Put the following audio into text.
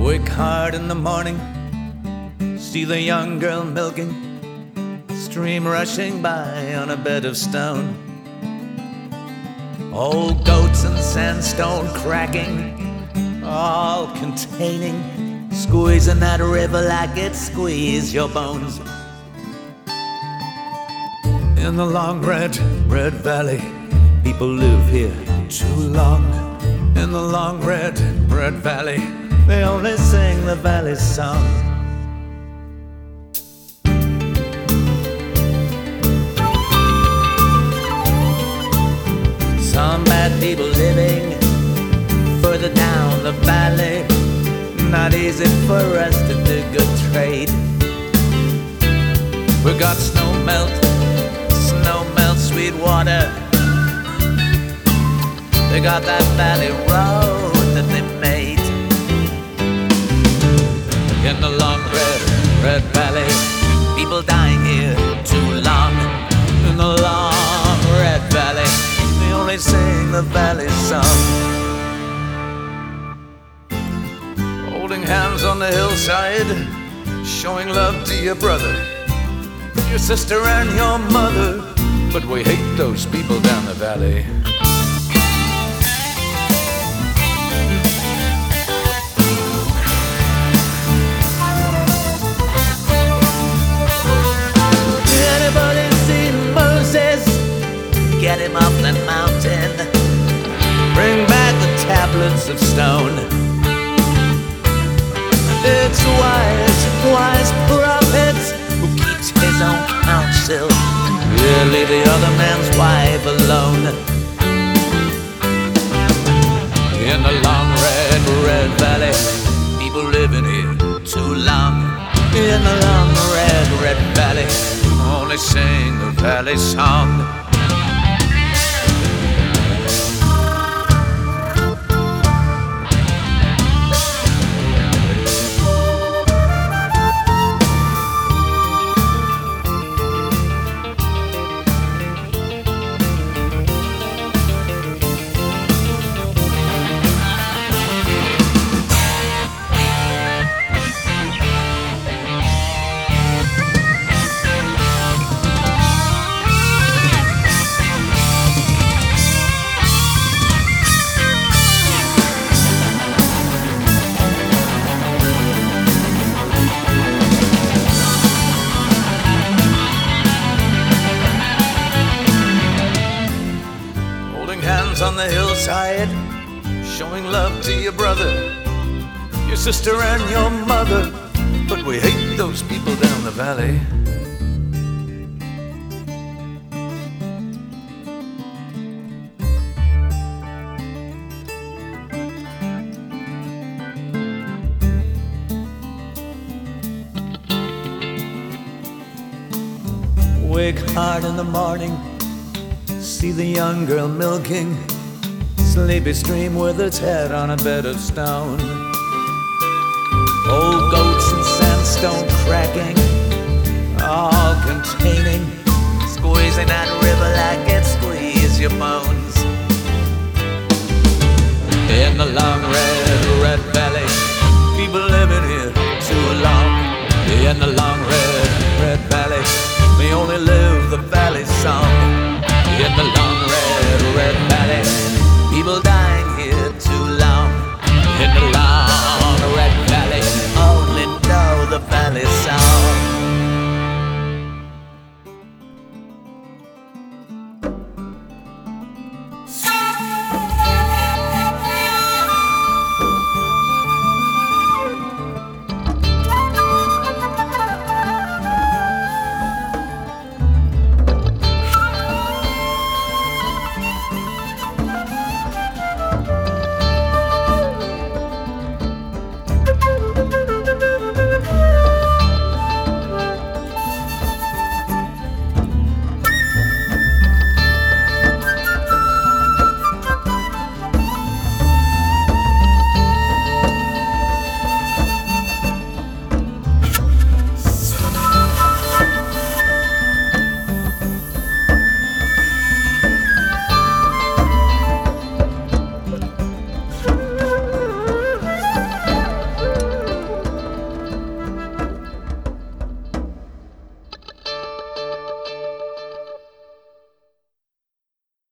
Wake hard in the morning, see the young girl milking, stream rushing by on a bed of stone. Old goats and sandstone cracking, all containing, squeezing that river like it squeezed your bones. In the long red valley, people live here too long. In the long red valley, they only sing the valley song. Some bad people living further down the valley, not easy for us to do good trade. We got snow melt, sweet water. They got that valley road that they made. In the long red valley, people dying here too long. In the long red valley, they only sing the valley song. Holding hands on the hillside, showing love to your brother, your sister and your mother. But we hate those people down the valley. Anybody see Moses? Get him off that mountain, bring back the tablets of stone. It's wise prophets who keeps his own counsel. Yeah, leave the other man's wife alone. In the long red valley, people living here too long. In the long red valley, only sing the valley song. On the hillside, showing love to your brother, your sister and your mother. But we hate those people down the valley. Wake hard in the morning, see the young girl milking, sleepy stream with its head on a bed of stone. Old goats and sandstone cracking, all containing, squeezing that river like it squeezed your bones. In the long red